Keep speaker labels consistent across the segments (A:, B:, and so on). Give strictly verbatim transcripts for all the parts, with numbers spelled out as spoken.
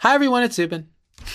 A: Hi, everyone. It's Zubin.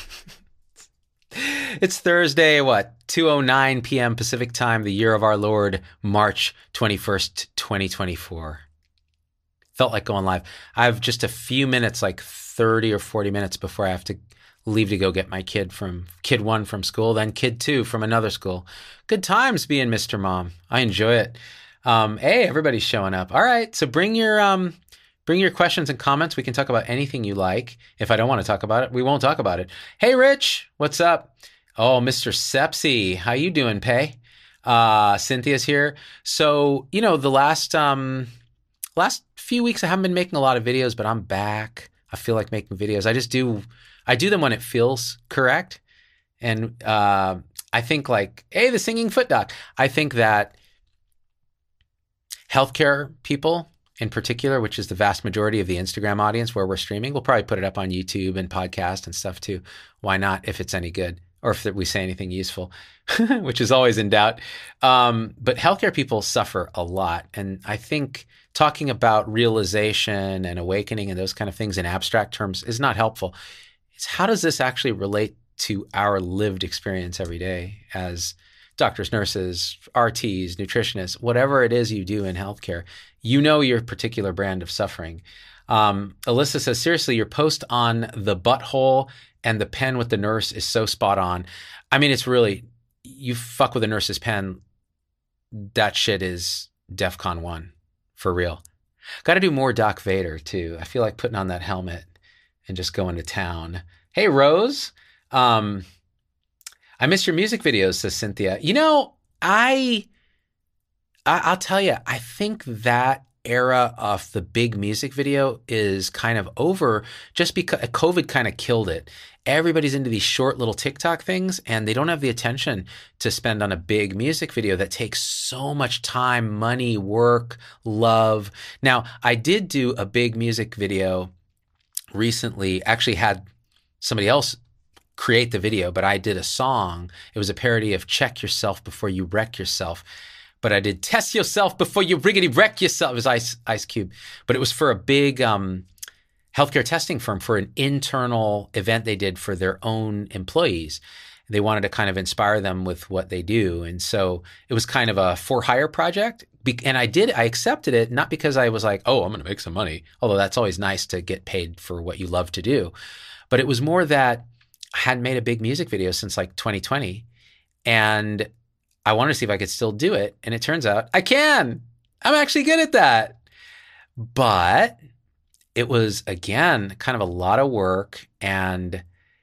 A: It's Thursday, what, two oh nine p.m. Pacific time, the year of our Lord, March twenty-first, twenty twenty-four. Felt like going live. I have just a few minutes, like thirty or forty minutes before I have to leave to go get my kid from kid one from school, then kid two from another school. Good times being Mister Mom. I enjoy it. Um, hey, everybody's showing up. All right. So bring your, um, bring your questions and comments. We can talk about anything you like. If I don't want to talk about it, we won't talk about it. Hey, Rich, what's up? Oh, Mister Sepsi, how you doing, Pay? Uh, Cynthia's here. So, you know, the last, um, last few weeks I haven't been making a lot of videos, but I'm back. I feel like making videos. I just do, I do them when it feels correct. And, uh, I think like, hey, the singing foot doc. I think that healthcare people in particular, which is the vast majority of the Instagram audience where we're streaming, we'll probably put it up on YouTube and podcast and stuff too. Why not, if it's any good or if we say anything useful, which is always in doubt. Um, but healthcare people suffer a lot. And I think talking about realization and awakening and those kind of things in abstract terms is not helpful. It's how does this actually relate to our lived experience every day as doctors, nurses, R Ts, nutritionists, whatever it is you do in healthcare, you know your particular brand of suffering. Um, Alyssa says, seriously, your post on the butthole and the pen with the nurse is so spot on. I mean, it's really, you fuck with a nurse's pen, that shit is DEFCON one, for real. Got to do more Doc Vader, too. I feel like putting on that helmet and just going to town. Hey, Rose. Um, I miss your music videos, says Cynthia. You know, I, I I'll tell you, I think that era of the big music video is kind of over just because COVID kind of killed it. Everybody's into these short little TikTok things and they don't have the attention to spend on a big music video that takes so much time, money, work, love. Now, I did do a big music video recently, actually had somebody else create the video, but I did a song. It was a parody of Check Yourself Before You Wreck Yourself. But I did Test Yourself Before You Riggedy Wreck Yourself. It was Ice, Ice Cube. But it was for a big um, healthcare testing firm for an internal event they did for their own employees. They wanted to kind of inspire them with what they do. And so it was kind of a for-hire project. And I did, I accepted it, not because I was like, oh, I'm going to make some money. Although that's always nice to get paid for what you love to do. But it was more that I hadn't made a big music video since like twenty twenty. And I wanted to see if I could still do it. And it turns out I can. I'm actually good at that. But it was, again, kind of a lot of work. And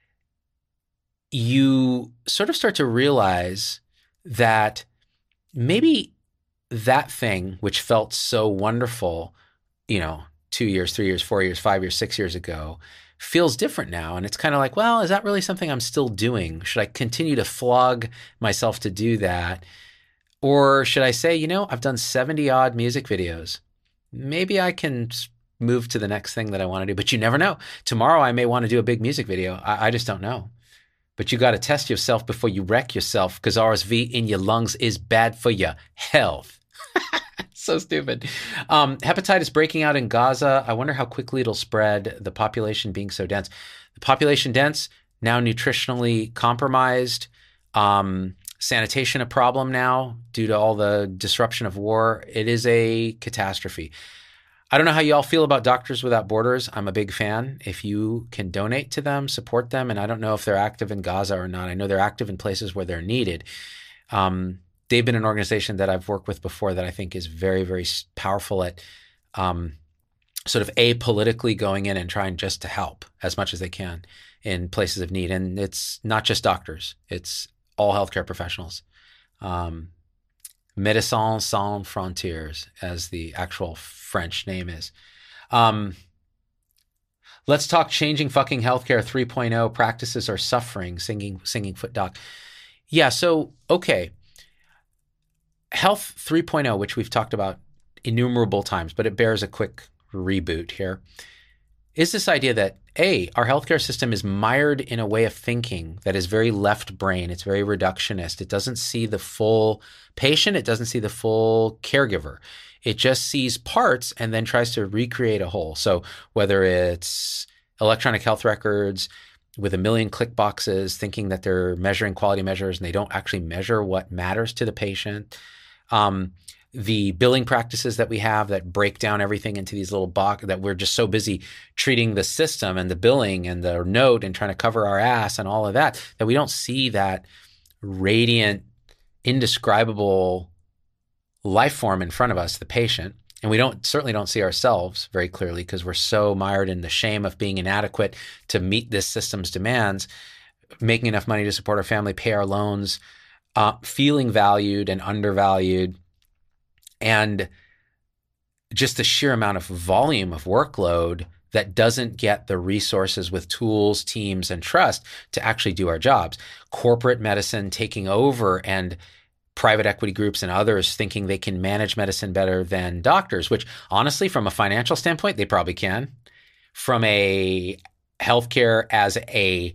A: you sort of start to realize that maybe that thing, which felt so wonderful, you know, two years, three years, four years, five years, six years ago, feels different now. And it's kind of like, well, is that really something I'm still doing? Should I continue to flog myself to do that? Or should I say, you know, I've done seventy odd music videos. Maybe I can move to the next thing that I want to do, but you never know. Tomorrow I may want to do a big music video. I, I just don't know. But you got to test yourself before you wreck yourself because R S V in your lungs is bad for your health. So stupid. Um, hepatitis breaking out in Gaza. I wonder how quickly it'll spread, the population being so dense. The population dense, now nutritionally compromised, um, sanitation a problem now due to all the disruption of war. It is a catastrophe. I don't know how you all feel about Doctors Without Borders. I'm a big fan. If you can donate to them, support them. And I don't know if they're active in Gaza or not. I know they're active in places where they're needed. Um, They've been an organization that I've worked with before that I think is very, very powerful at um, sort of apolitically going in and trying just to help as much as they can in places of need. And it's not just doctors. It's all healthcare professionals. Um, Médecins Sans Frontières, as the actual French name is. Um, let's talk changing fucking healthcare three point oh. Practices are suffering, singing, singing foot doc. Yeah, so, okay. Health three point oh, which we've talked about innumerable times, but it bears a quick reboot here, is this idea that, A, our healthcare system is mired in a way of thinking that is very left brain. It's very reductionist. It doesn't see the full patient. It doesn't see the full caregiver. It just sees parts and then tries to recreate a whole. So whether it's electronic health records with a million click boxes, thinking that they're measuring quality measures, and they don't actually measure what matters to the patient. Um, the billing practices that we have that break down everything into these little boxes, that we're just so busy treating the system and the billing and the note and trying to cover our ass and all of that, that we don't see that radiant, indescribable life form in front of us, the patient. And we don't certainly don't see ourselves very clearly because we're so mired in the shame of being inadequate to meet this system's demands, making enough money to support our family, pay our loans, uh, feeling valued and undervalued, and just the sheer amount of volume of workload that doesn't get the resources with tools, teams, and trust to actually do our jobs. Corporate medicine taking over and private equity groups and others thinking they can manage medicine better than doctors, which honestly, from a financial standpoint, they probably can. From a healthcare as a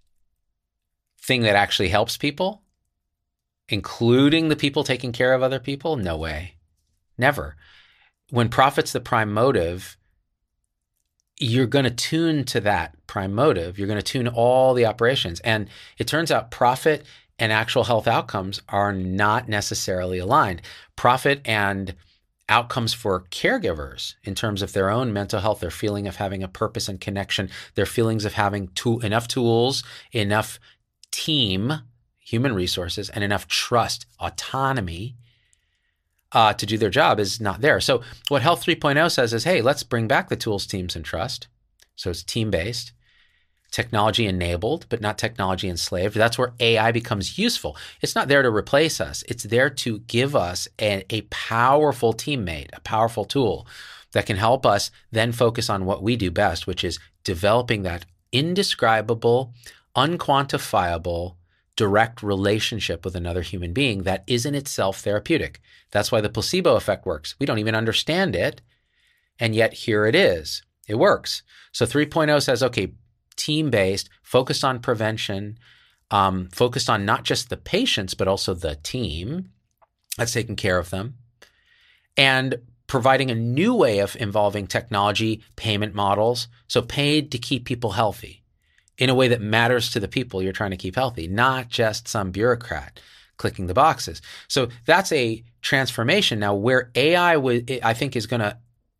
A: thing that actually helps people, including the people taking care of other people, no way. Never. When profit's the prime motive, you're going to tune to that prime motive. You're going to tune all the operations. And it turns out profit and actual health outcomes are not necessarily aligned. Profit and outcomes for caregivers in terms of their own mental health, their feeling of having a purpose and connection, their feelings of having to, enough tools, enough team, human resources, and enough trust, autonomy uh, to do their job is not there. So what Health three point oh says is, hey, let's bring back the tools, teams, and trust. So it's team-based. Technology enabled, but not technology enslaved. That's where A I becomes useful. It's not there to replace us. It's there to give us a, a powerful teammate, a powerful tool that can help us then focus on what we do best, which is developing that indescribable, unquantifiable, direct relationship with another human being that is in itself therapeutic. That's why the placebo effect works. We don't even understand it, and yet here it is. It works. So three point oh says, okay, team-based, focused on prevention, um, focused on not just the patients, but also the team that's taking care of them, and providing a new way of involving technology, payment models, so paid to keep people healthy in a way that matters to the people you're trying to keep healthy, not just some bureaucrat clicking the boxes. So that's a transformation. Now, where A I, w- I think, is going to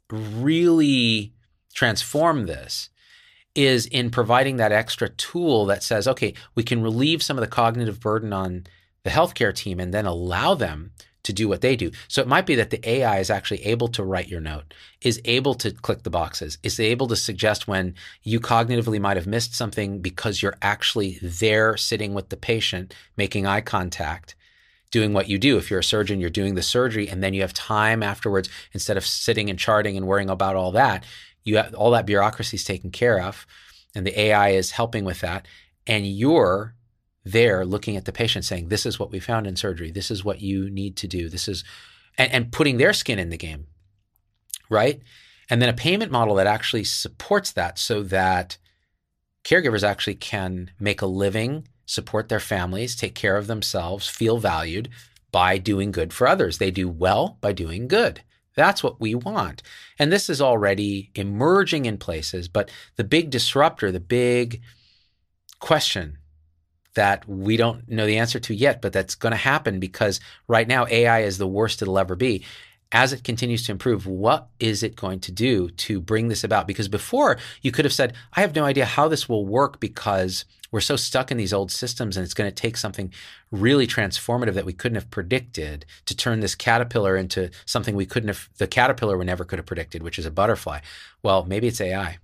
A: really transform this is in providing that extra tool that says, okay, we can relieve some of the cognitive burden on the healthcare team and then allow them to do what they do. So it might be that the A I is actually able to write your note, is able to click the boxes, is able to suggest when you cognitively might have missed something because you're actually there sitting with the patient, making eye contact, doing what you do. If you're a surgeon, you're doing the surgery, and then you have time afterwards, instead of sitting and charting and worrying about all that, you have all that bureaucracy is taken care of, and the A I is helping with that. And you're there looking at the patient saying, this is what we found in surgery. This is what you need to do. This is, and, and putting their skin in the game, right? And then a payment model that actually supports that so that caregivers actually can make a living, support their families, take care of themselves, feel valued by doing good for others. They do well by doing good. That's what we want. And this is already emerging in places, but the big disruptor, the big question that we don't know the answer to yet, but that's going to happen because right now A I is the worst it'll ever be. As it continues to improve, what is it going to do to bring this about? Because before you could have said, I have no idea how this will work because we're so stuck in these old systems and it's going to take something really transformative that we couldn't have predicted to turn this caterpillar into something we couldn't have, the caterpillar we never could have predicted, which is a butterfly. Well, maybe it's A I.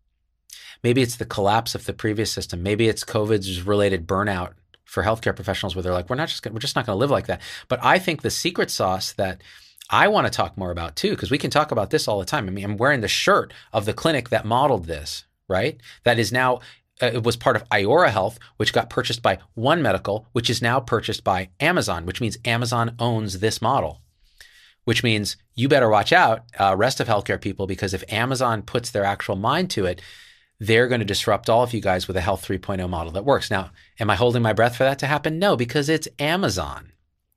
A: Maybe it's the collapse of the previous system. Maybe it's COVID's related burnout for healthcare professionals where they're like, we're not just, gonna, we're just not going to live like that. But I think the secret sauce that I want to talk more about too, because we can talk about this all the time. I mean, I'm wearing the shirt of the clinic that modeled this, right? That is now, uh, it was part of Iora Health, which got purchased by One Medical, which is now purchased by Amazon, which means Amazon owns this model, which means you better watch out, uh, rest of healthcare people, because if Amazon puts their actual mind to it, they're going to disrupt all of you guys with a Health three point oh model that works. Now, am I holding my breath for that to happen? No, because it's Amazon.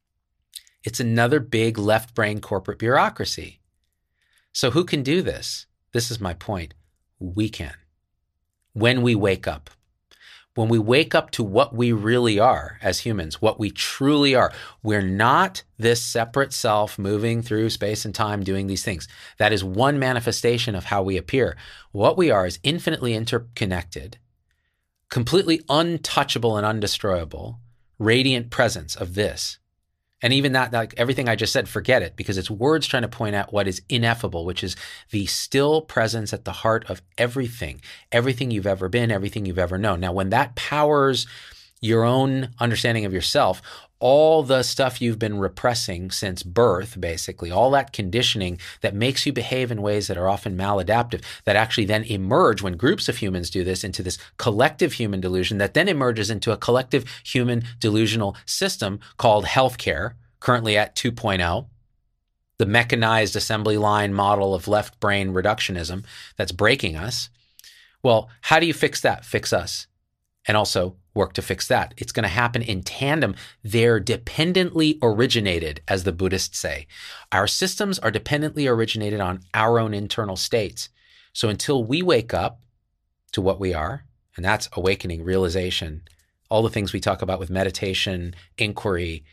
A: It's another big left brain corporate bureaucracy. So who can do this? This is my point. We can. when we wake up. When we wake up to what we really are as humans, what we truly are, we're not this separate self moving through space and time doing these things. That is one manifestation of how we appear. What we are is infinitely interconnected, completely untouchable and undestroyable, radiant presence of this. And even that, like everything I just said, forget it, because it's words trying to point out what is ineffable, which is the still presence at the heart of everything, everything you've ever been, everything you've ever known. Now, when that powers your own understanding of yourself, all the stuff you've been repressing since birth, basically, all that conditioning that makes you behave in ways that are often maladaptive, that actually then emerge when groups of humans do this into this collective human delusion that then emerges into a collective human delusional system called healthcare, currently at two point oh, the mechanized assembly line model of left brain reductionism that's breaking us. Well, how do you fix that? Fix us. And also work to fix that. It's going to happen in tandem. They're dependently originated, as the Buddhists say. Our systems are dependently originated on our own internal states. So until we wake up to what we are, and that's awakening, realization, all the things we talk about with meditation, inquiry,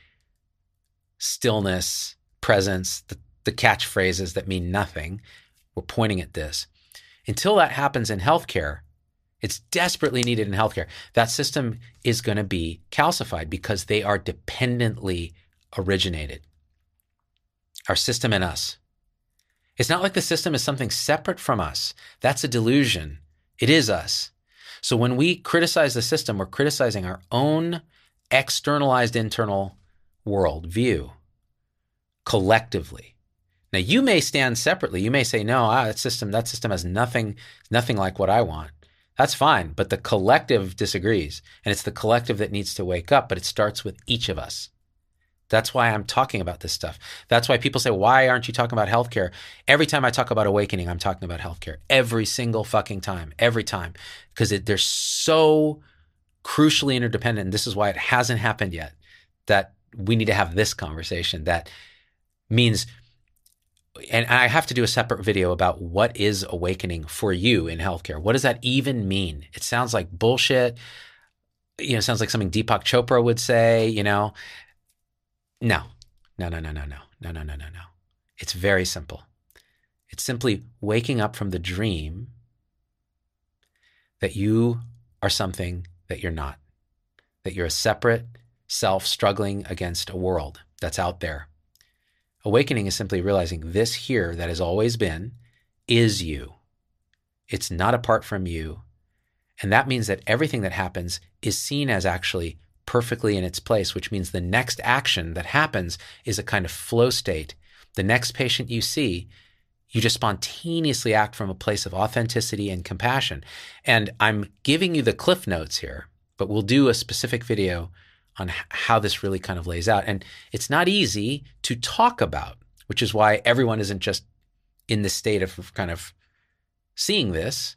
A: stillness, presence, the, the catchphrases that mean nothing, we're pointing at this. Until that happens in healthcare, it's desperately needed in healthcare. That system is going to be calcified because they are dependently originated. Our system and us. It's not like the system is something separate from us. That's a delusion. It is us. So when we criticize the system, we're criticizing our own externalized internal world view collectively. Now, you may stand separately. You may say, no, ah, that system, that system has nothing, nothing like what I want. That's fine, but the collective disagrees, and it's the collective that needs to wake up, but it starts with each of us. That's why I'm talking about this stuff. That's why people say, why aren't you talking about healthcare? Every time I talk about awakening, I'm talking about healthcare. Every single fucking time, every time, because they're so crucially interdependent, and this is why it hasn't happened yet, that we need to have this conversation. That means... And I have to do a separate video about what is awakening for you in healthcare. What does that even mean? It sounds like bullshit. You know, it sounds like something Deepak Chopra would say, you know. No, no, no, no, no, no, no, no, no, no, no. It's very simple. It's simply waking up from the dream that you are something that you're not, that you're a separate self struggling against a world that's out there. Awakening is simply realizing this here that has always been is you. It's not apart from you. And that means that everything that happens is seen as actually perfectly in its place, which means the next action that happens is a kind of flow state. The next patient you see, you just spontaneously act from a place of authenticity and compassion. And I'm giving you the cliff notes here, but we'll do a specific video on how this really kind of lays out. And it's not easy to talk about, which is why everyone isn't just in this state of kind of seeing this.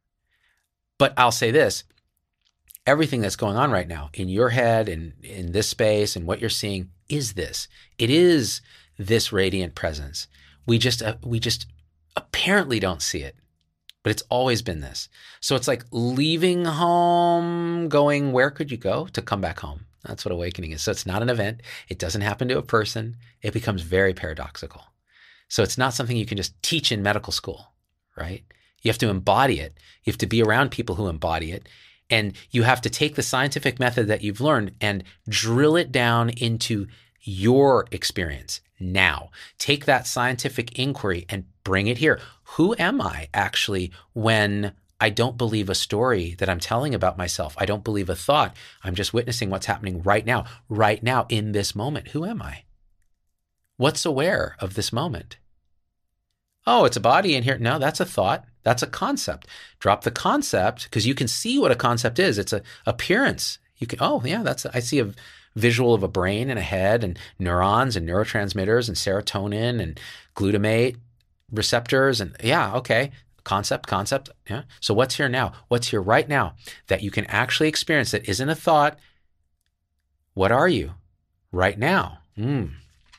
A: But I'll say this, everything that's going on right now in your head and in this space and what you're seeing is this. It is this radiant presence. We just, uh, we just apparently don't see it, but it's always been this. So it's like leaving home, going, where could you go to come back home? That's what awakening is. So it's not an event. It doesn't happen to a person. It becomes very paradoxical. So it's not something you can just teach in medical school, right? You have to embody it. You have to be around people who embody it. And you have to take the scientific method that you've learned and drill it down into your experience now. Take that scientific inquiry and bring it here. Who am I actually when I don't believe a story that I'm telling about myself? I don't believe a thought. I'm just witnessing what's happening right now, right now in this moment. Who am I? What's aware of this moment? Oh, it's a body in here. No, that's a thought. That's a concept. Drop the concept because you can see what a concept is. It's a appearance. You can, oh yeah, that's, I see a visual of a brain and a head and neurons and neurotransmitters and serotonin and glutamate receptors. And yeah, okay. Concept, concept. Yeah. So what's here now? What's here right now that you can actually experience that isn't a thought? What are you right now? Mm.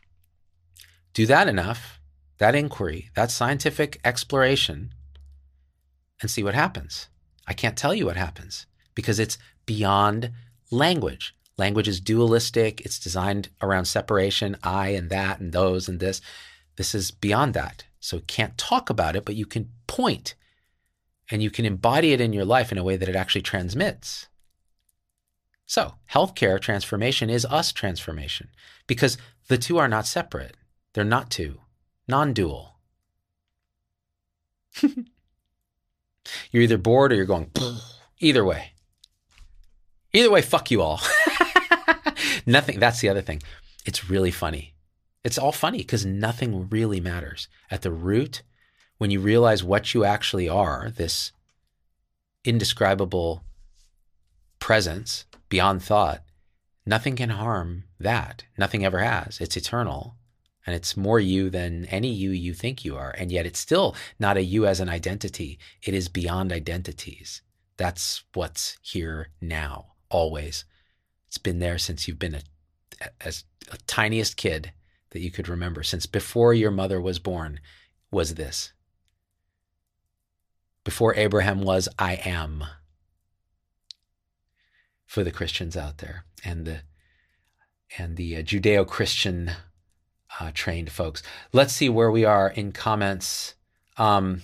A: Do that enough, that inquiry, that scientific exploration, and see what happens. I can't tell you what happens because it's beyond language. Language is dualistic. It's designed around separation, I and that and those and this. This is beyond that. So you can't talk about it, but you can point and you can embody it in your life in a way that it actually transmits. So healthcare transformation is us transformation because the two are not separate. They're not two, non-dual. You're either bored or you're going, either way. Either way, fuck you all. Nothing, that's the other thing. It's really funny. It's all funny because nothing really matters. At the root, when you realize what you actually are, this indescribable presence beyond thought, nothing can harm that. Nothing ever has. It's eternal. And it's more you than any you you think you are. And yet it's still not a you as an identity. It is beyond identities. That's what's here now, always. It's been there since you've been a, as a tiniest kid that you could remember. Since before your mother was born was this. Before Abraham was, I am. For the Christians out there and the and the uh, Judeo-Christian uh, trained folks. Let's see where we are in comments. Um,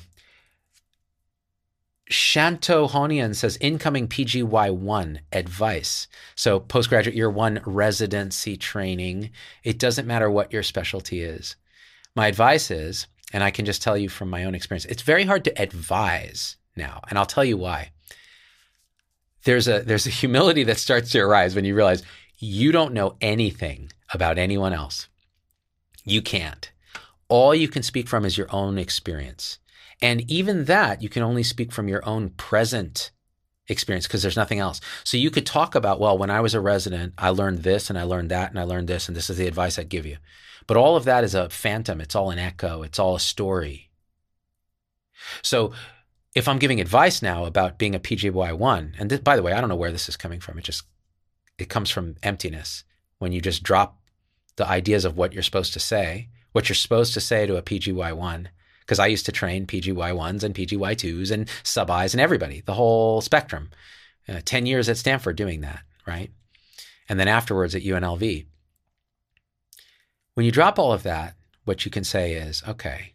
A: Shanto Honian says, incoming P G Y one advice. So postgraduate year one residency training. It doesn't matter what your specialty is. My advice is, and I can just tell you from my own experience, it's very hard to advise now. And I'll tell you why. There's a there's a humility that starts to arise when you realize you don't know anything about anyone else. You can't. All you can speak from is your own experience. And even that, you can only speak from your own present experience because there's nothing else. So you could talk about, well, when I was a resident, I learned this and I learned that and I learned this and this is the advice I'd give you. But all of that is a phantom. It's all an echo. It's all a story. So if I'm giving advice now about being a P G Y one, and this, by the way, I don't know where this is coming from. It just, it comes from emptiness. When you just drop the ideas of what you're supposed to say, what you're supposed to say to a P G Y one, because I used to train P G Y ones and P G Y twos and sub-I's and everybody, the whole spectrum. Uh, ten years at Stanford doing that, right? And then afterwards at U N L V. When you drop all of that, what you can say is, okay,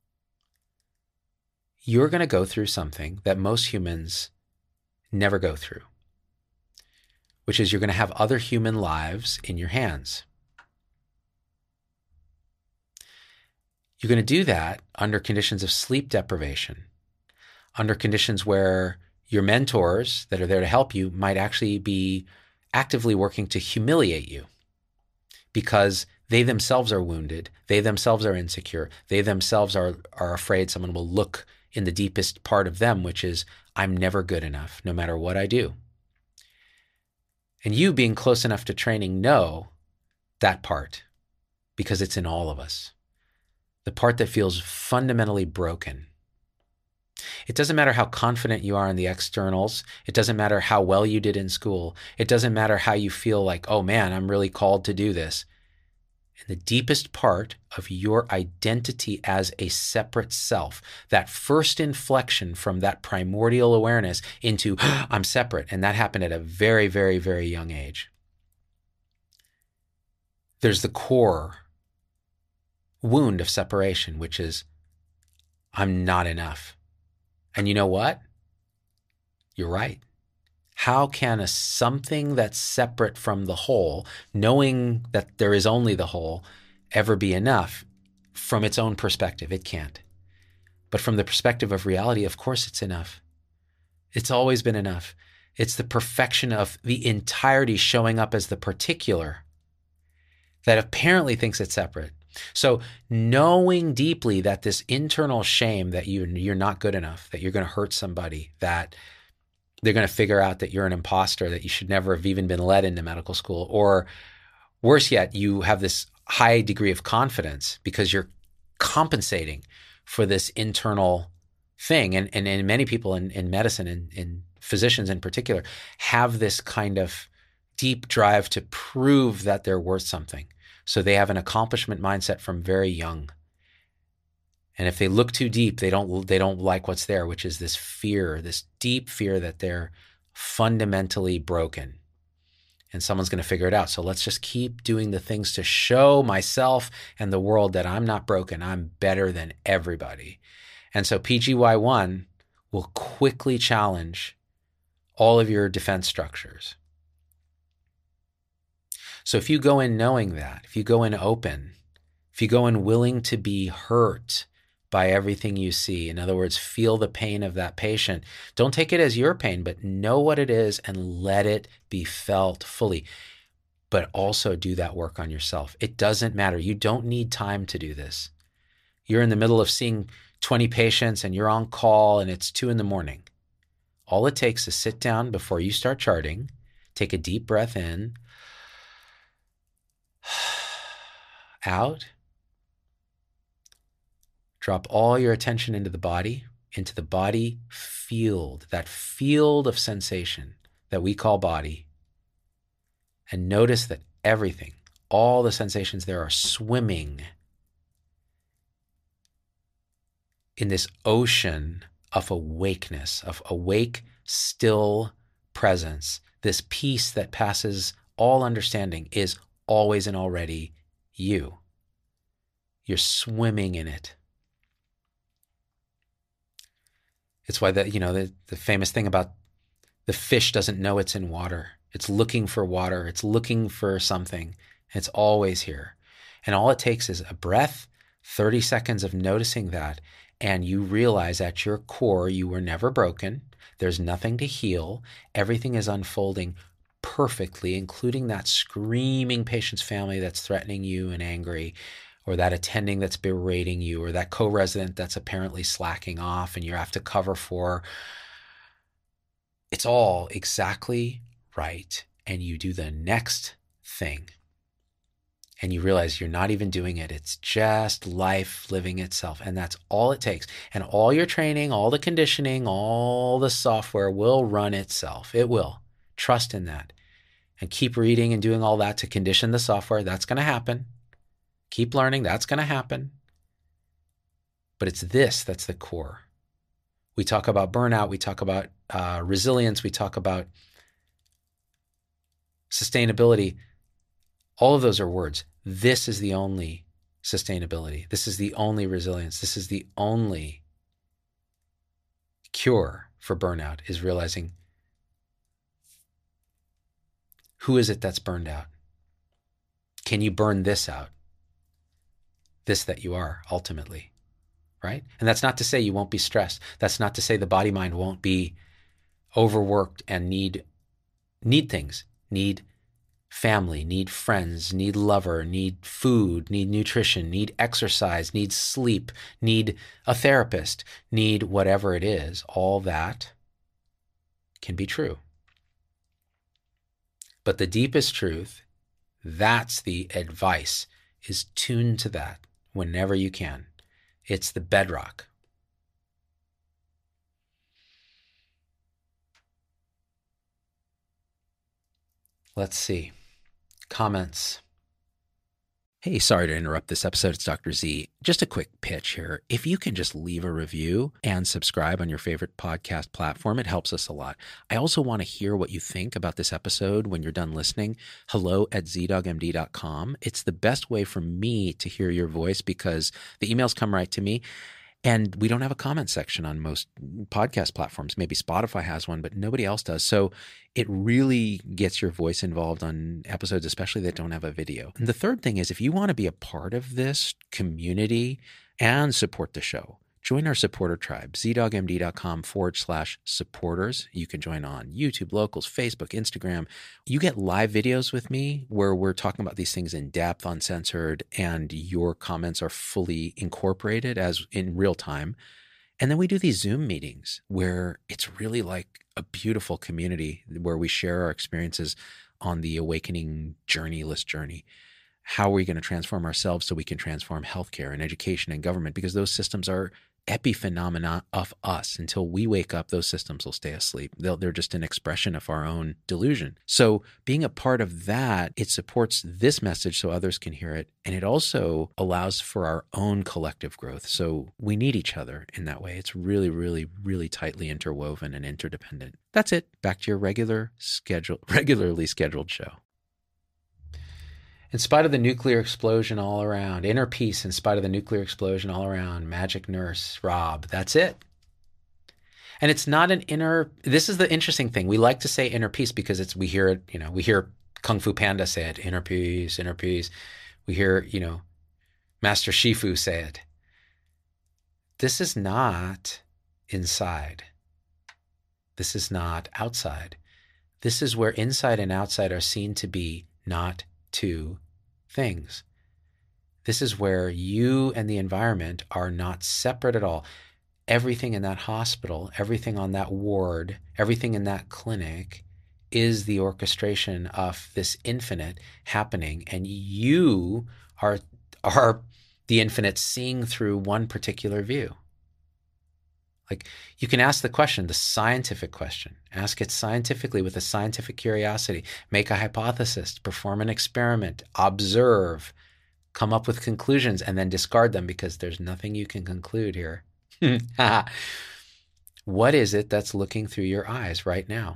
A: you're going to go through something that most humans never go through, which is you're going to have other human lives in your hands. You're going to do that under conditions of sleep deprivation, under conditions where your mentors that are there to help you might actually be actively working to humiliate you because they themselves are wounded, they themselves are insecure, they themselves are, are afraid someone will look in the deepest part of them, which is, I'm never good enough, no matter what I do. And you being close enough to training know that part because it's in all of us. The part that feels fundamentally broken. It doesn't matter how confident you are in the externals. It doesn't matter how well you did in school. It doesn't matter how you feel like, oh man, I'm really called to do this. In the deepest part of your identity as a separate self, that first inflection from that primordial awareness into, I'm separate, and that happened at a very, very, very young age. There's the core wound of separation, which is, I'm not enough. And you know what? You're right. How can a something that's separate from the whole, knowing that there is only the whole, ever be enough from its own perspective? It can't. But from the perspective of reality, of course it's enough. It's always been enough. It's the perfection of the entirety showing up as the particular that apparently thinks it's separate. So knowing deeply that this internal shame that you, you're not good enough, that you're going to hurt somebody, that they're going to figure out that you're an imposter, that you should never have even been let into medical school, or worse yet, you have this high degree of confidence because you're compensating for this internal thing. And, and, and many people in, in medicine and in physicians in particular have this kind of deep drive to prove that they're worth something. So they have an accomplishment mindset from very young. And if they look too deep, they don't they don't like what's there, which is this fear, this deep fear that they're fundamentally broken. And someone's going to figure it out. So let's just keep doing the things to show myself and the world that I'm not broken. I'm better than everybody. And so P G Y one will quickly challenge all of your defense structures. So if you go in knowing that, if you go in open, if you go in willing to be hurt by everything you see, in other words, feel the pain of that patient, don't take it as your pain, but know what it is and let it be felt fully. But also do that work on yourself. It doesn't matter. You don't need time to do this. You're in the middle of seeing twenty patients and you're on call and it's two in the morning. All it takes is sit down before you start charting, take a deep breath in, out, drop all your attention into the body, into the body field, that field of sensation that we call body, and notice that everything, all the sensations there are swimming in this ocean of awakeness, of awake, still presence. This peace that passes all understanding is always and already you. You're swimming in it. It's why the, you know, the, the famous thing about the fish doesn't know it's in water. It's looking for water. It's looking for something. It's always here. And all it takes is a breath, thirty seconds of noticing that, and you realize at your core you were never broken. There's nothing to heal. Everything is unfolding perfectly, including that screaming patient's family that's threatening you and angry, or that attending that's berating you, or that co-resident that's apparently slacking off and you have to cover for. It's all exactly right. And you do the next thing. And you realize you're not even doing it. It's just life living itself. And that's all it takes. And all your training, all the conditioning, all the software will run itself. It will. Trust in that. And keep reading and doing all that to condition the software. That's going to happen. Keep learning. That's going to happen. But it's this that's the core. We talk about burnout. We talk about uh, resilience. We talk about sustainability. All of those are words. This is the only sustainability. This is the only resilience. This is the only cure for burnout, is realizing, who is it that's burned out? Can you burn this out? This that you are ultimately, right? And that's not to say you won't be stressed. That's not to say the body mind won't be overworked and need need things, need family, need friends, need lover, need food, need nutrition, need exercise, need sleep, need a therapist, need whatever it is. All that can be true. But the deepest truth, that's the advice, is tune to that whenever you can. It's the bedrock. Let's see. Comments. Hey, sorry to interrupt this episode. It's Doctor Z. Just a quick pitch here. If you can just leave a review and subscribe on your favorite podcast platform, it helps us a lot. I also want to hear what you think about this episode when you're done listening. Hello at z dog m d dot com. It's the best way for me to hear your voice because the emails come right to me. And we don't have a comment section on most podcast platforms. Maybe Spotify has one, but nobody else does. So it really gets your voice involved on episodes, especially that don't have a video. And the third thing is, if you want to be a part of this community and support the show, join our supporter tribe, zdogmd.com forward slash supporters. You can join on YouTube, Locals, Facebook, Instagram. You get live videos with me where we're talking about these things in depth, uncensored, and your comments are fully incorporated as in real time. And then we do these Zoom meetings where it's really like a beautiful community where we share our experiences on the awakening journeyless journey. How are we going to transform ourselves so we can transform healthcare and education and government? Because those systems are epiphenomena of us. Until we wake up, those systems will stay asleep. They'll, they're just an expression of our own delusion. So being a part of that, it supports this message so others can hear it. And it also allows for our own collective growth. So we need each other in that way. It's really, really, really tightly interwoven and interdependent. That's it. Back to your regular schedule, regularly scheduled show. In spite of the nuclear explosion all around, inner peace in spite of the nuclear explosion all around, Magic Nurse, Rob, that's it. And it's not an inner, this is the interesting thing. We like to say inner peace because it's, we hear it, you know, we hear Kung Fu Panda say it, inner peace, inner peace. We hear, you know, Master Shifu say it. This is not inside. This is not outside. This is where inside and outside are seen to be not two things. This is where you and the environment are not separate at all. Everything in that hospital, everything on that ward, everything in that clinic is the orchestration of this infinite happening. And you are, are the infinite seeing through one particular view. Like, you can ask the question, the scientific question. Ask it scientifically with a scientific curiosity. Make a hypothesis, perform an experiment, observe, come up with conclusions, and then discard them because there's nothing you can conclude here. What is it that's looking through your eyes right now?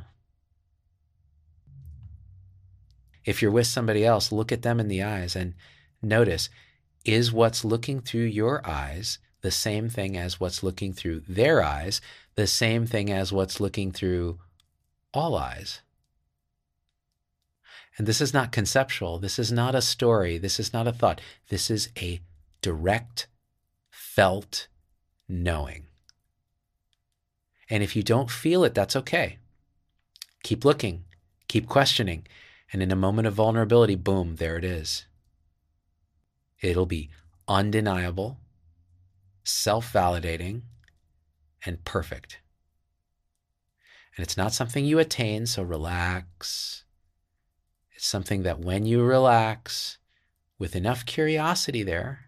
A: If you're with somebody else, look at them in the eyes and notice, is what's looking through your eyes the same thing as what's looking through their eyes, the same thing as what's looking through all eyes? And this is not conceptual. This is not a story. This is not a thought. This is a direct, felt knowing. And if you don't feel it, that's okay. Keep looking, keep questioning. And in a moment of vulnerability, boom, there it is. It'll be undeniable, self-validating, and perfect. And it's not something you attain, so relax. It's something that when you relax, with enough curiosity there,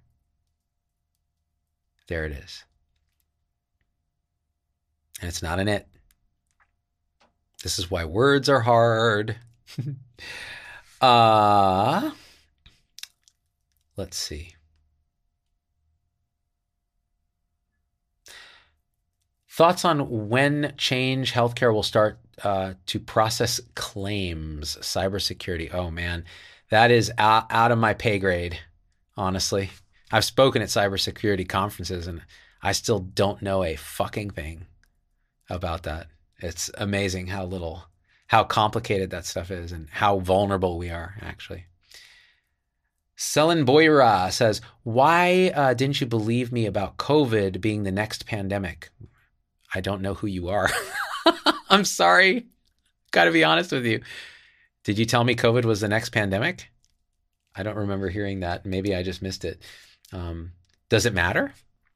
A: there it is. And it's not an it. This is why words are hard. uh, let's see. Thoughts on when Change Healthcare will start uh, to process claims, cybersecurity. Oh man, that is out, out of my pay grade, honestly. I've spoken at cybersecurity conferences and I still don't know a fucking thing about that. It's amazing how little, how complicated that stuff is and how vulnerable we are, actually. Selin Boira says, why uh, didn't you believe me about COVID being the next pandemic? I don't know who you are. I'm sorry. Got to be honest with you. Did you tell me COVID was the next pandemic? I don't remember hearing that. Maybe I just missed it. Um, does it matter?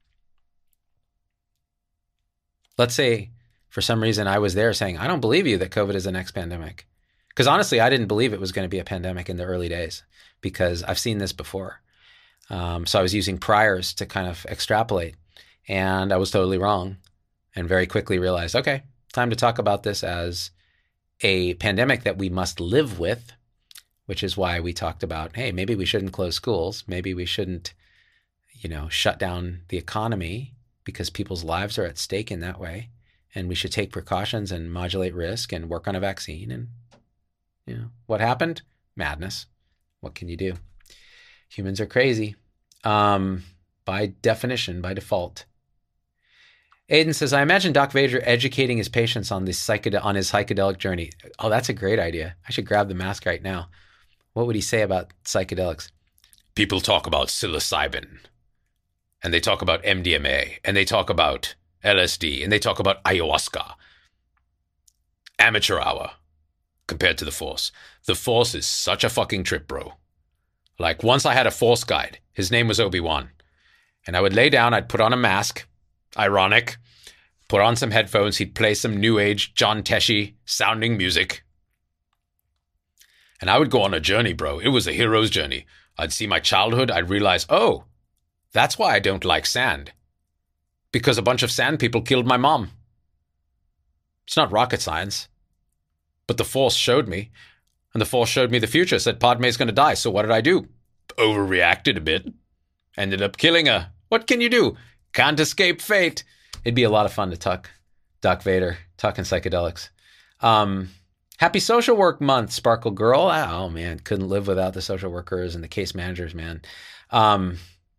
A: Let's say for some reason I was there saying, I don't believe you that COVID is the next pandemic. Because honestly, I didn't believe it was going to be a pandemic in the early days because I've seen this before. Um, so I was using priors to kind of extrapolate and I was totally wrong. And very quickly realized, okay, time to talk about this as a pandemic that we must live with, which is why we talked about, hey, maybe we shouldn't close schools. Maybe we shouldn't, you know, shut down the economy because people's lives are at stake in that way. And we should take precautions and modulate risk and work on a vaccine. And, you know, what happened? Madness. What can you do? Humans are crazy um, by definition, by default. Aiden says, I imagine Doc Vader educating his patients on this psychedel- on his psychedelic journey. Oh, that's a great idea. I should grab the mask right now. What would he say about psychedelics? People talk about psilocybin, and they talk about M D M A, and they talk about L S D, and they talk about ayahuasca. Amateur hour compared to the Force. The Force is such a fucking trip, bro. Like, once I had a Force guide. His name was Obi-Wan. And I would lay down, I'd put on a mask. Ironic. Put on some headphones. He'd play some new age John Teshi sounding music. And I would go on a journey, bro. It was a hero's journey. I'd see my childhood. I'd realize, oh, that's why I don't like sand. Because a bunch of sand people killed my mom. It's not rocket science. But the Force showed me. And the Force showed me the future, said Padme's going to die. So what did I do? Overreacted a bit. Ended up killing her. What can you do? Can't escape fate. It'd be a lot of fun to talk Doc Vader, talking psychedelics. Um, happy Social Work Month, Sparkle Girl. Oh, man, couldn't live without the social workers and the case managers, man. Um,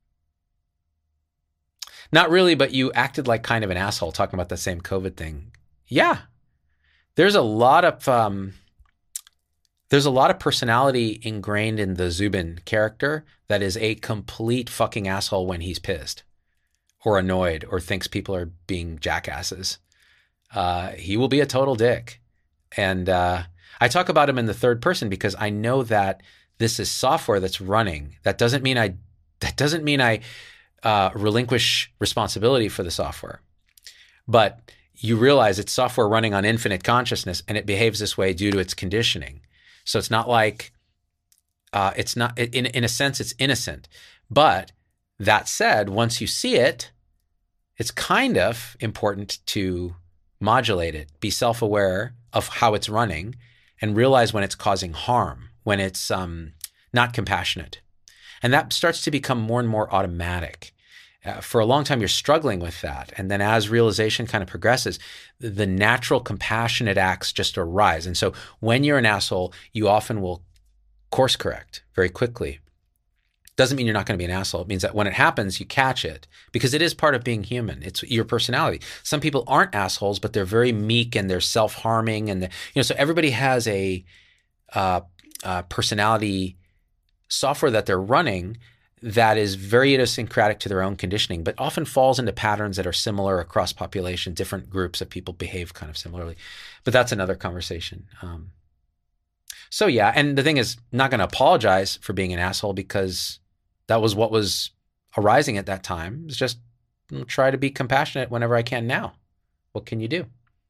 A: not really, but you acted like kind of an asshole talking about the same COVID thing. Yeah. There's a lot of... Um, There's a lot of personality ingrained in the Zubin character that is a complete fucking asshole when he's pissed or annoyed or thinks people are being jackasses. Uh, he will be a total dick. And uh, I talk about him in the third person because I know that this is software that's running. That doesn't mean I that doesn't mean I uh, relinquish responsibility for the software. But you realize it's software running on infinite consciousness and it behaves this way due to its conditioning. So it's not like, uh, it's not, in, in a sense, it's innocent. But that said, once you see it, it's kind of important to modulate it, be self-aware of how it's running and realize when it's causing harm, when it's um, not compassionate. And that starts to become more and more automatic. Uh, for a long time, you're struggling with that. And then as realization kind of progresses, the natural compassionate acts just arise. And so when you're an asshole, you often will course correct very quickly. Doesn't mean you're not going to be an asshole. It means that when it happens, you catch it because it is part of being human. It's your personality. Some people aren't assholes, but they're very meek and they're self-harming. And, the, you know, so everybody has a uh, uh, personality software that they're running that is very idiosyncratic to their own conditioning, but often falls into patterns that are similar across population. Different groups of people behave kind of similarly. But that's another conversation. Um, so yeah, and the thing is, I'm not going to apologize for being an asshole because that was what was arising at that time. It's just try to be compassionate whenever I can now. What can you do?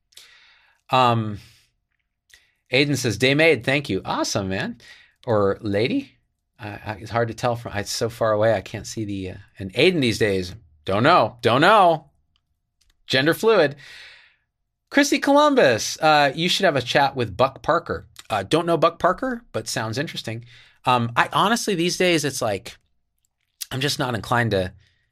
A: Um, Aiden says, Day Maid, thank you. Awesome, man. Or lady? Uh, it's hard to tell from, it's so far away. I can't see the, uh, and Aiden these days, don't know, don't know. Gender fluid. Chrissy Columbus, uh, you should have a chat with Buck Parker. Uh, don't know Buck Parker, but sounds interesting. Um, I honestly, these days, it's like, I'm just not inclined to,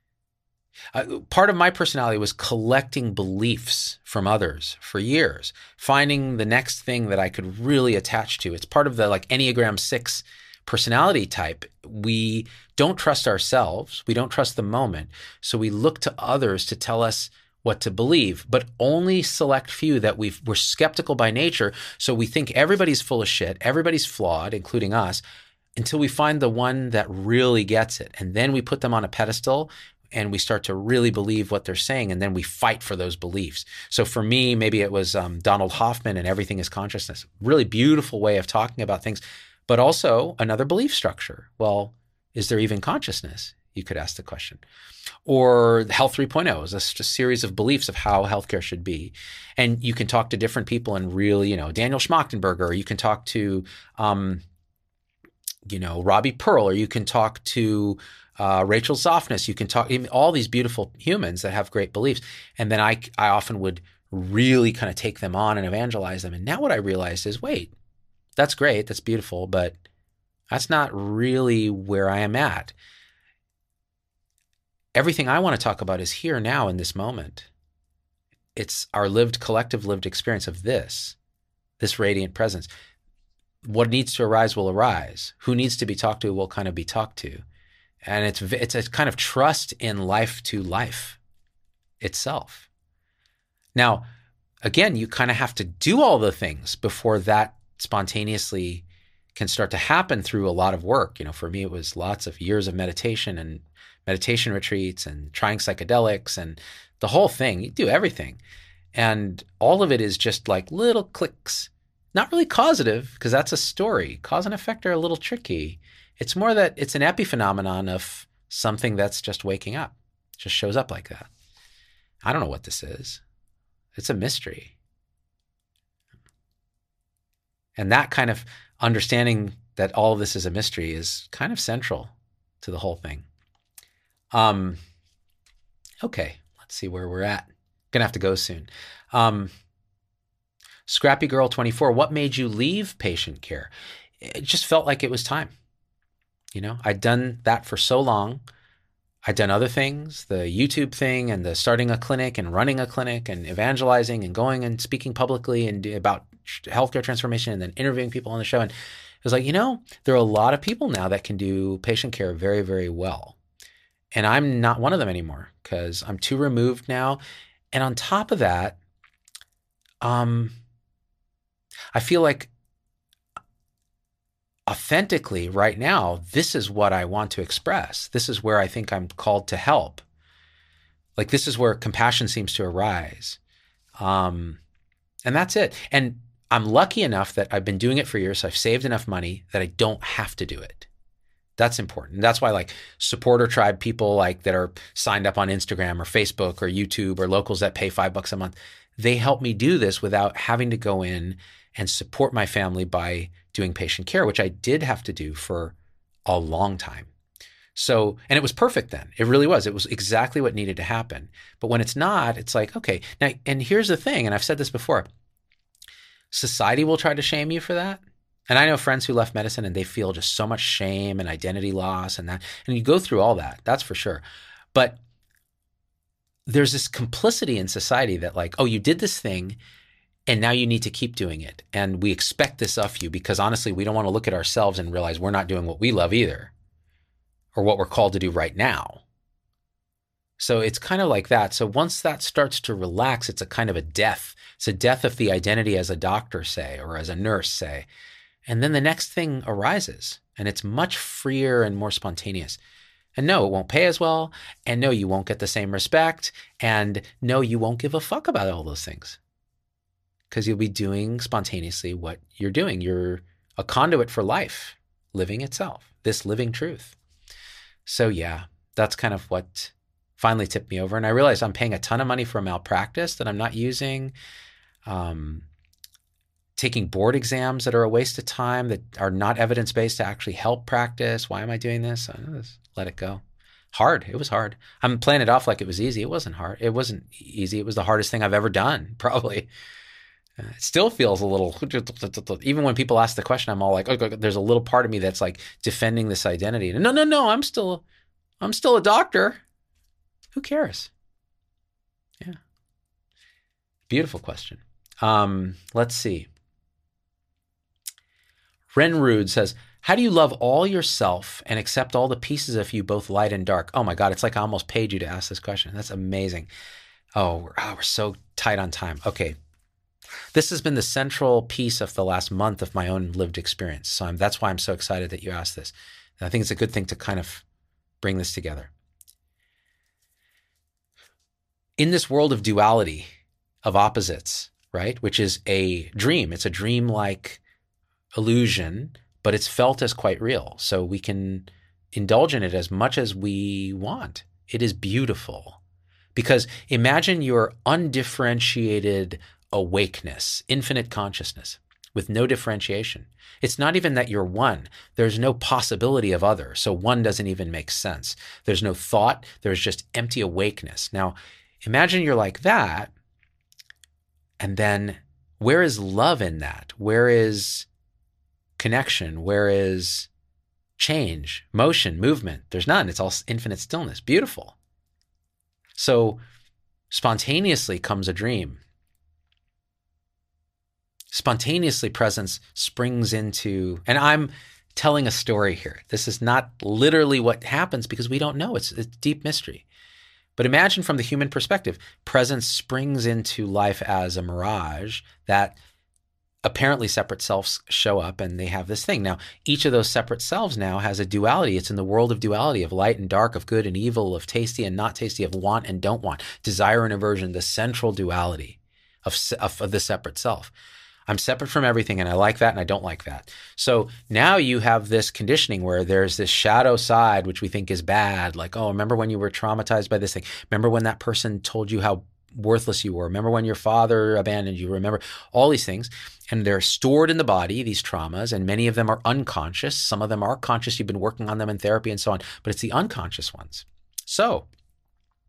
A: uh, part of my personality was collecting beliefs from others for years, finding the next thing that I could really attach to. It's part of the like Enneagram six personality type. We don't trust ourselves. We don't trust the moment. So we look to others to tell us what to believe, but only select few that we've, we're skeptical by nature. So we think everybody's full of shit. Everybody's flawed, including us, until we find the one that really gets it. And then we put them on a pedestal and we start to really believe what they're saying. And then we fight for those beliefs. So for me, maybe it was um, Donald Hoffman and Everything is Consciousness. Really beautiful way of talking about things. But also another belief structure. Well, is there even consciousness? You could ask the question. Or Health three point oh is a, a series of beliefs of how healthcare should be. And you can talk to different people and really, you know, Daniel Schmachtenberger, or you can talk to, um, you know, Robbie Pearl, or you can talk to uh, Rachel Softness. You can talk, even all these beautiful humans that have great beliefs. And then I, I often would really kind of take them on and evangelize them. And now what I realized is, wait, that's great. That's beautiful. But that's not really where I am at. Everything I want to talk about is here now in this moment. It's our lived, collective lived experience of this, this radiant presence. What needs to arise will arise. Who needs to be talked to will kind of be talked to. And it's it's a kind of trust in life to life itself. Now, again, you kind of have to do all the things before that spontaneously can start to happen through a lot of work. You know, for me, it was lots of years of meditation and meditation retreats and trying psychedelics and the whole thing. You do everything. And all of it is just like little clicks. Not really causative, because that's a story. Cause and effect are a little tricky. It's more that it's an epiphenomenon of something that's just waking up. It just shows up like that. I don't know what this is. It's a mystery. And that kind of understanding that all of this is a mystery is kind of central to the whole thing. Um, okay, let's see where we're at. Gonna have to go soon. Um, Scrappy Girl twenty-four, what made you leave patient care? It just felt like it was time. You know, I'd done that for so long. I'd done other things, the YouTube thing and the starting a clinic and running a clinic and evangelizing and going and speaking publicly and about healthcare transformation and then interviewing people on the show. And it was like, you know, there are a lot of people now that can do patient care very, very well. And I'm not one of them anymore because I'm too removed now. And on top of that, um, I feel like authentically right now, this is what I want to express. This is where I think I'm called to help. Like this is where compassion seems to arise. Um, and that's it. And I'm lucky enough that I've been doing it for years. So I've saved enough money that I don't have to do it. That's important. That's why like supporter tribe people like that are signed up on Instagram or Facebook or YouTube or locals that pay five bucks a month, they help me do this without having to go in and support my family by doing patient care, which I did have to do for a long time. So, and it was perfect then. It really was. It was exactly what needed to happen. But when it's not, it's like, okay, now, and here's the thing, and I've said this before, society will try to shame you for that. And I know friends who left medicine and they feel just so much shame and identity loss and that, and you go through all that, that's for sure. But there's this complicity in society that like, oh, you did this thing and now you need to keep doing it. And we expect this of you because honestly, we don't want to look at ourselves and realize we're not doing what we love either or what we're called to do right now. So it's kind of like that. So once that starts to relax, it's a kind of a death. It's a death of the identity as a doctor, say, or as a nurse, say. And then the next thing arises and it's much freer and more spontaneous. And no, it won't pay as well. And no, you won't get the same respect. And no, you won't give a fuck about all those things. Because you'll be doing spontaneously what you're doing. You're a conduit for life, living itself, this living truth. So yeah, that's kind of what finally tipped me over. And I realized I'm paying a ton of money for a malpractice that I'm not using, um, taking board exams that are a waste of time, that are not evidence-based to actually help practice. Why am I doing this? I just let it go. Hard. It was hard. I'm playing it off like it was easy. It wasn't hard. It wasn't easy. It was the hardest thing I've ever done, probably. Uh, it still feels a little, even when people ask the question, I'm all like, oh, there's a little part of me that's like defending this identity. No, no, no, I'm still, I'm still a doctor. Who cares? Yeah. Beautiful question. Um, let's see. Renrud says, how do you love all yourself and accept all the pieces of you, both light and dark? Oh my God, it's like I almost paid you to ask this question. That's amazing. Oh, we're, oh, we're so tight on time. Okay. This has been the central piece of the last month of my own lived experience. So I'm, that's why I'm so excited that you asked this. And I think it's a good thing to kind of bring this together. In this world of duality, of opposites, right, which is a dream. It's a dream-like illusion, but it's felt as quite real. So we can indulge in it as much as we want. It is beautiful. Because imagine your undifferentiated awakeness, infinite consciousness with no differentiation. It's not even that you're one. There's no possibility of other. So one doesn't even make sense. There's no thought. There's just empty awakeness. Now, imagine you're like that. And then where is love in that? Where is connection? Where is change, motion, movement? There's none. It's all infinite stillness. Beautiful. So spontaneously comes a dream. Spontaneously presence springs into, and I'm telling a story here. This is not literally what happens because we don't know. It's a deep mystery. But imagine from the human perspective, presence springs into life as a mirage that apparently separate selves show up and they have this thing. Now, each of those separate selves now has a duality. It's in the world of duality, of light and dark, of good and evil, of tasty and not tasty, of want and don't want, desire and aversion, the central duality of, of, of the separate self. I'm separate from everything and I like that and I don't like that. So now you have this conditioning where there's this shadow side, which we think is bad. Like, oh, remember when you were traumatized by this thing? Remember when that person told you how worthless you were? Remember when your father abandoned you? Remember all these things. And they're stored in the body, these traumas, and many of them are unconscious. Some of them are conscious. You've been working on them in therapy and so on, but it's the unconscious ones. So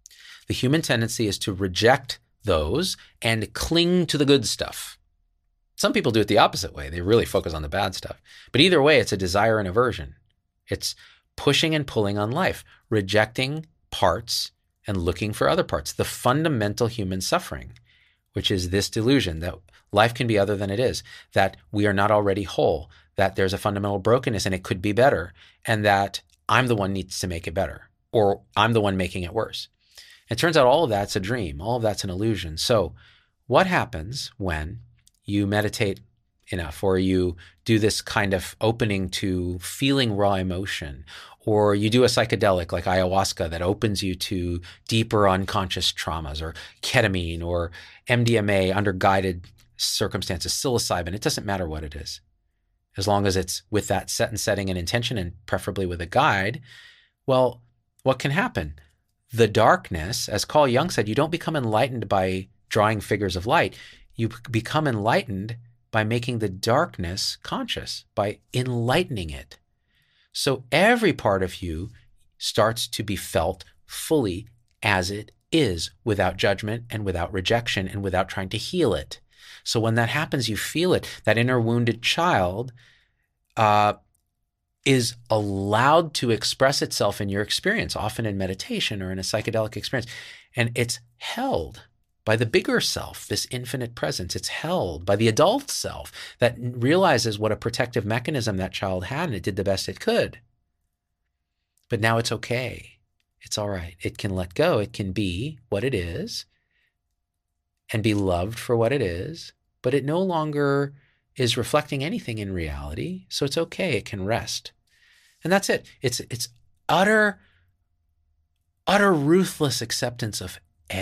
A: The human tendency is to reject those and cling to the good stuff. Some people do it the opposite way. They really focus on the bad stuff. But either way, it's a desire and aversion. It's pushing and pulling on life, rejecting parts and looking for other parts. The fundamental human suffering, which is this delusion that life can be other than it is, that we are not already whole, that there's a fundamental brokenness and it could be better, and that I'm the one who needs to make it better, or I'm the one making it worse. It turns out all of that's a dream. All of that's an illusion. So what happens when you meditate enough, or you do this kind of opening to feeling raw emotion, or you do a psychedelic like ayahuasca that opens you to deeper unconscious traumas, or ketamine, or M D M A under guided circumstances, psilocybin? It doesn't matter what it is. As long as it's with that set and setting and intention, and preferably with a guide, well, what can happen? The darkness, as Carl Jung said, you don't become enlightened by drawing figures of light. You become enlightened by making the darkness conscious, by enlightening it. So every part of you starts to be felt fully as it is, without judgment and without rejection and without trying to heal it. So when that happens, you feel it. That inner wounded child uh, is allowed to express itself in your experience, often in meditation or in a psychedelic experience. And it's held by the bigger self, this infinite presence. It's held by the adult self that realizes what a protective mechanism that child had, and it did the best it could. But now it's okay. It's all right. It can let go. It can be what it is and be loved for what it is, but it no longer is reflecting anything in reality. So it's okay. It can rest. And that's it. It's, it's utter, utter ruthless acceptance of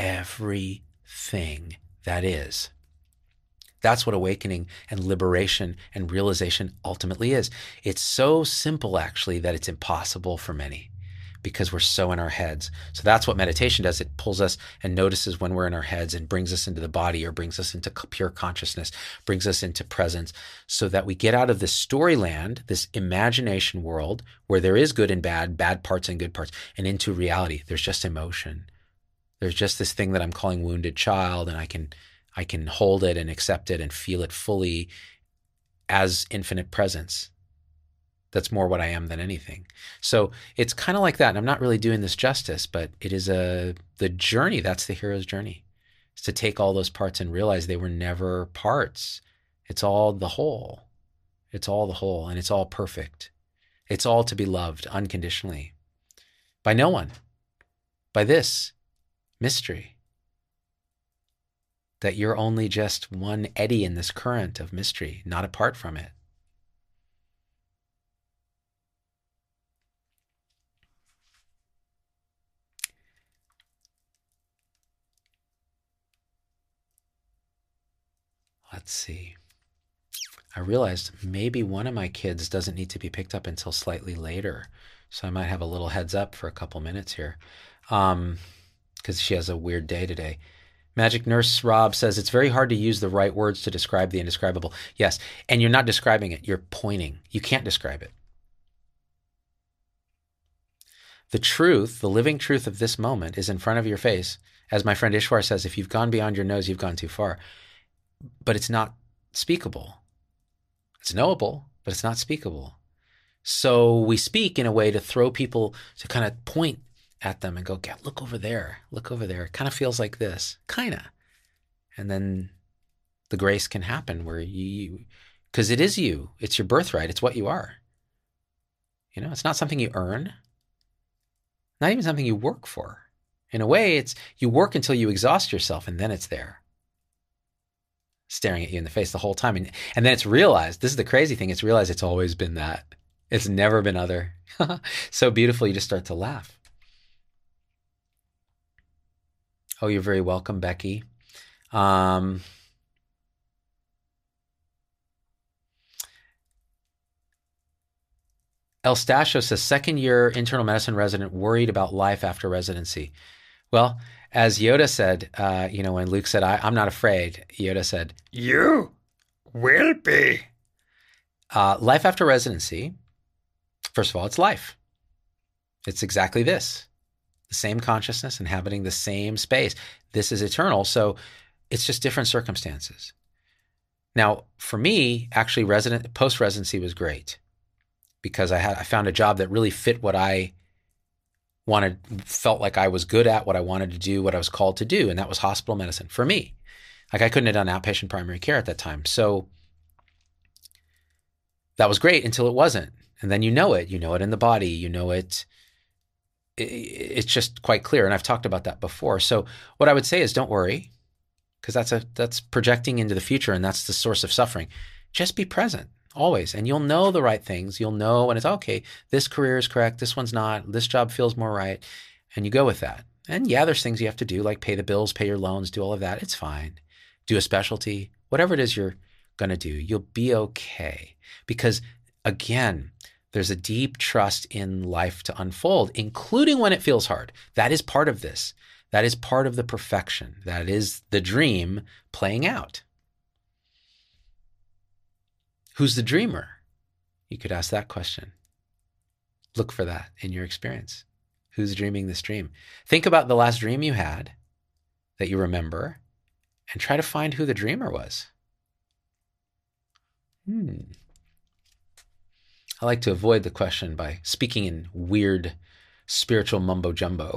A: everything that is. That's what awakening and liberation and realization ultimately is. It's so simple, actually, that it's impossible for many, because we're so in our heads. So that's what meditation does. It pulls us and notices when we're in our heads and brings us into the body, or brings us into pure consciousness, brings us into presence, so that we get out of this storyland, this imagination world where there is good and bad, bad parts and good parts, and into reality. There's just emotion. There's just this thing that I'm calling wounded child, and I can I can hold it and accept it and feel it fully as infinite presence. That's more what I am than anything. So it's kind of like that. And I'm not really doing this justice, but it is a the journey. That's the hero's journey. Is to take all those parts and realize they were never parts. It's all the whole. It's all the whole, and it's all perfect. It's all to be loved unconditionally by no one, by this mystery, that you're only just one eddy in this current of mystery, not apart from it. Let's see. I realized maybe one of my kids doesn't need to be picked up until slightly later. So I might have a little heads up for a couple minutes here, um, because she has a weird day today. Magic Nurse Rob says, it's very hard to use the right words to describe the indescribable. Yes, and you're not describing it. You're pointing. You can't describe it. The truth, the living truth of this moment is in front of your face. As my friend Ishwar says, if you've gone beyond your nose, you've gone too far. But it's not speakable. It's knowable, but it's not speakable. So we speak in a way to throw people, to kind of point at them and go, "God, look over there, look over there. It kind of feels like this, kind of." And then the grace can happen where you, because it is you, it's your birthright, it's what you are. You know, it's not something you earn, not even something you work for. In a way, it's you work until you exhaust yourself, and then it's there, staring at you in the face the whole time. And, and then it's realized, this is the crazy thing, it's realized it's always been that. It's never been other. So beautiful, you just start to laugh. Oh, you're very welcome, Becky. Um, El Stasio says, second year internal medicine resident worried about life after residency. Well, as Yoda said, uh, you know, when Luke said, I, I'm not afraid, Yoda said, you will be. Uh, life after residency, first of all, it's life. It's exactly this. the same consciousness, inhabiting the same space. This is eternal. So it's just different circumstances. Now, for me, actually, resident post-residency was great because I had I found a job that really fit what I wanted, felt like I was good at, what I wanted to do, what I was called to do, and that was hospital medicine for me. Like I couldn't have done outpatient primary care at that time. So that was great until it wasn't. And then you know it. You know it in the body. You know it. it it's just quite clear. And I've talked about that before. So what I would say is don't worry, because that's a that's projecting into the future, and that's the source of suffering. Just be present always, and you'll know the right things. You'll know when it's okay, this career is correct, this one's not, this job feels more right, and you go with that. And yeah, there's things you have to do, like pay the bills, pay your loans, do all of that. It's fine. Do a specialty, whatever it is you're going to do, you'll be okay. Because again, there's a deep trust in life to unfold, including when it feels hard. That is part of this. That is part of the perfection. That is the dream playing out. Who's the dreamer? You could ask that question. Look for that in your experience. Who's dreaming this dream? Think about the last dream you had that you remember and try to find who the dreamer was. Hmm. I like to avoid the question by speaking in weird spiritual mumbo jumbo.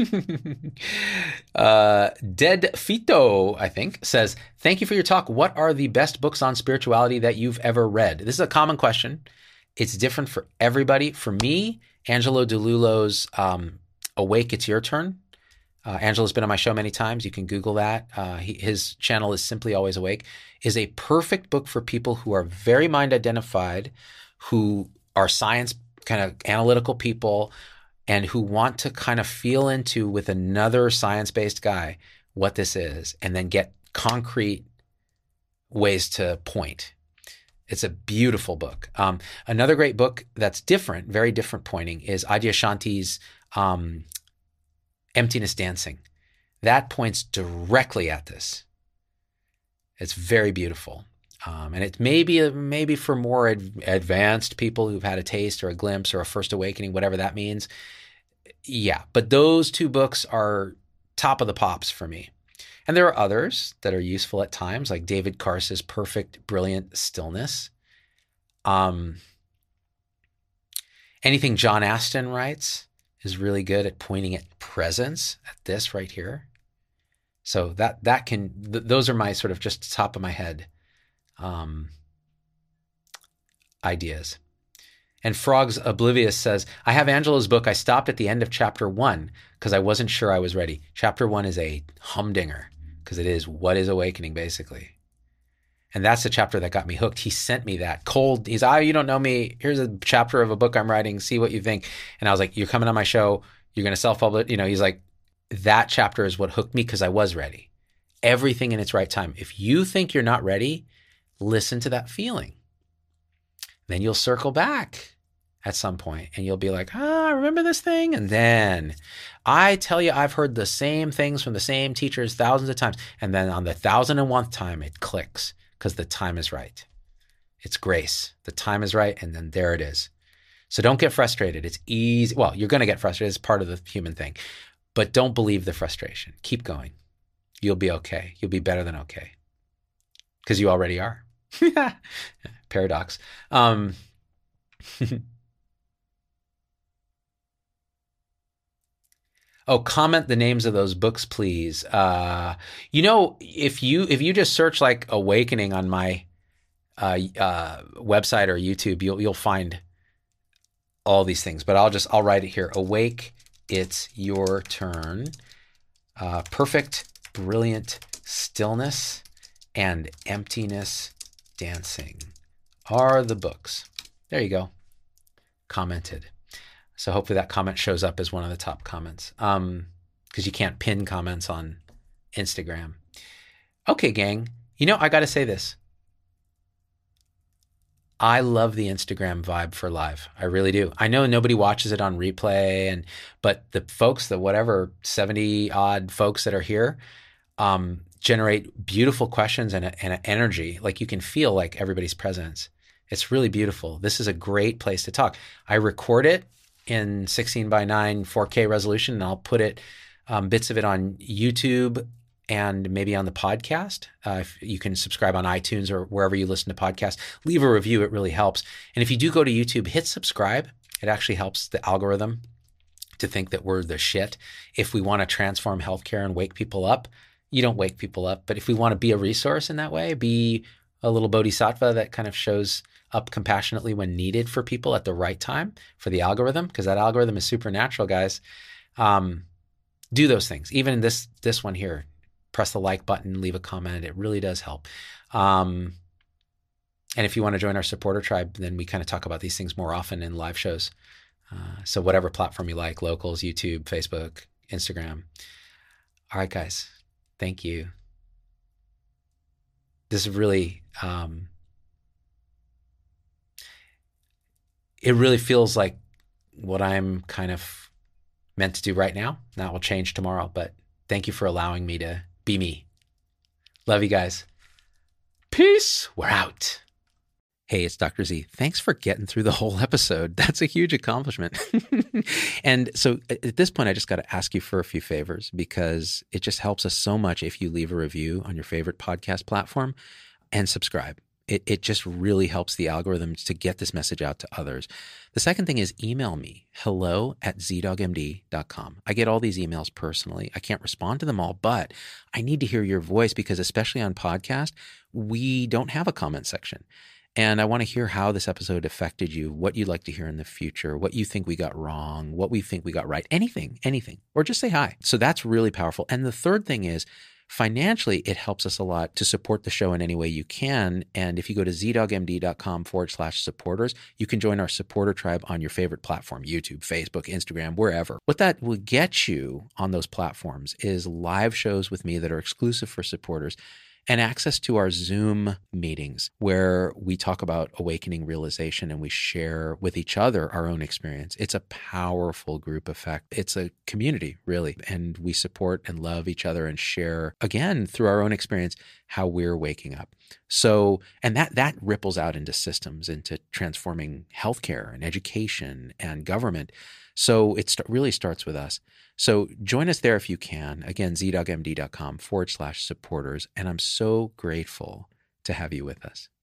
A: uh, Dead Fito, I think, says, thank you for your talk. What are the best books on spirituality that you've ever read? This is a common question. It's different for everybody. For me, Angelo DeLullo's um, Awake, It's Your Turn. Uh, Angelo's been on my show many times. You can Google that. Uh, he, his channel is Simply Always Awake. Is a perfect book for people who are very mind identified, who are science kind of analytical people, and who want to kind of feel into with another science-based guy what this is, and then get concrete ways to point. It's a beautiful book. Um, another great book that's different, very different pointing, is Adyashanti's um, Emptiness Dancing. That points directly at this. It's very beautiful. Um, and it may be, maybe for more ad- advanced people who've had a taste or a glimpse or a first awakening, whatever that means. Yeah, but those two books are top of the pops for me. And there are others that are useful at times, like David Cars's Perfect, Brilliant Stillness. Um, anything John Aston writes is really good at pointing at presence, at this right here. So that that can, th- those are my sort of just top of my head um, ideas. And Frogs Oblivious says, I have Angelo's book. I stopped at the end of chapter one because I wasn't sure I was ready. Chapter one is a humdinger because it is what is awakening, basically. And that's the chapter that got me hooked. He sent me that cold. He's, ah, oh, you don't know me. Here's a chapter of a book I'm writing. See what you think. And I was like, you're coming on my show. You're going to self-publish. You know, he's like, that chapter is what hooked me because I was ready. Everything in its right time. If you think you're not ready, listen to that feeling. Then you'll circle back at some point and you'll be like, ah, remember this thing? And then I tell you, I've heard the same things from the same teachers thousands of times. And then on the thousand and one time, it clicks because the time is right. It's grace. The time is right. And then there it is. So don't get frustrated. It's easy. Well, you're going to get frustrated. It's part of the human thing. But don't believe the frustration. Keep going. You'll be okay. You'll be better than okay. Because you already are. Paradox. Um, oh, comment the names of those books, please. Uh, you know, if you if you just search like Awakening on my uh, uh, website or YouTube, you'll you'll find all these things. But I'll just I'll write it here. Awake, It's Your Turn. Uh, Perfect, Brilliant Stillness, and Emptiness Dancing are the books. There you go. Commented. So hopefully that comment shows up as one of the top comments. Um, because you can't pin comments on Instagram. Okay, gang. You know, I got to say this. I love the Instagram vibe for live. I really do. I know nobody watches it on replay, and but the folks, the whatever seventy odd folks that are here, um, generate beautiful questions and, a, and a energy. Like you can feel like everybody's presence. It's really beautiful. This is a great place to talk. I record it in sixteen by nine four K resolution, and I'll put it, um, bits of it on YouTube and maybe on the podcast. Uh, if you can subscribe on iTunes or wherever you listen to podcasts. Leave a review. It really helps. And if you do go to YouTube, hit subscribe. It actually helps the algorithm to think that we're the shit. If we want to transform healthcare and wake people up, you don't wake people up. But if we want to be a resource in that way, be a little bodhisattva that kind of shows up compassionately when needed for people at the right time for the algorithm, because that algorithm is supernatural, guys. Um, do those things. Even this this one here, press the like button, leave a comment. It really does help. Um, and if you want to join our supporter tribe, then we kind of talk about these things more often in live shows. Uh, so whatever platform you like, Locals, YouTube, Facebook, Instagram. All right, guys. Thank you. This is really, um, it really feels like what I'm kind of meant to do right now. That will change tomorrow, but thank you for allowing me to be me. Love you guys. Peace. We're out. Hey, it's Doctor Z. Thanks for getting through the whole episode. That's a huge accomplishment. And so at this point, I just got to ask you for a few favors, because it just helps us so much if you leave a review on your favorite podcast platform and subscribe. It it just really helps the algorithms to get this message out to others. The second thing is email me, hello at z dog m d dot com. I get all these emails personally. I can't respond to them all, but I need to hear your voice, because especially on podcast, we don't have a comment section. And I want to hear how this episode affected you, what you'd like to hear in the future, what you think we got wrong, what we think we got right, anything, anything, or just say hi. So that's really powerful. And the third thing is, financially, it helps us a lot to support the show in any way you can. And if you go to zdogmd.com forward slash supporters, you can join our supporter tribe on your favorite platform, YouTube, Facebook, Instagram, wherever. What that will get you on those platforms is live shows with me that are exclusive for supporters, and access to our Zoom meetings where we talk about awakening realization and we share with each other our own experience. It's a powerful group effect. It's a community, really. And we support and love each other and share, again, through our own experience, how we're waking up. So, and that that ripples out into systems, into transforming healthcare and education and government. So it st- really starts with us. So join us there if you can. Again, zdogmd.com forward slash supporters. And I'm so grateful to have you with us.